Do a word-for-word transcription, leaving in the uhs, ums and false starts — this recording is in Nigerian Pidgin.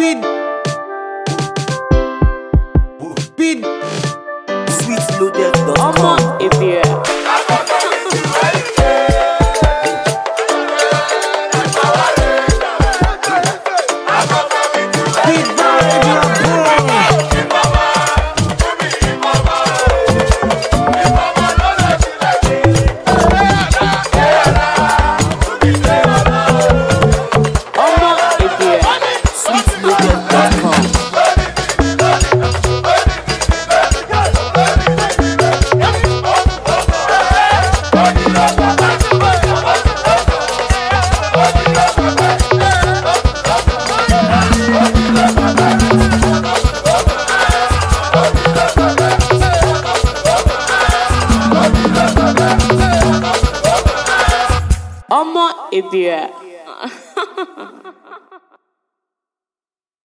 Speed. Speed. sweet loaded dot com. Omo, if you Speed vibe, your boy. Omo, if you sweet loaded dot com. Omo, if you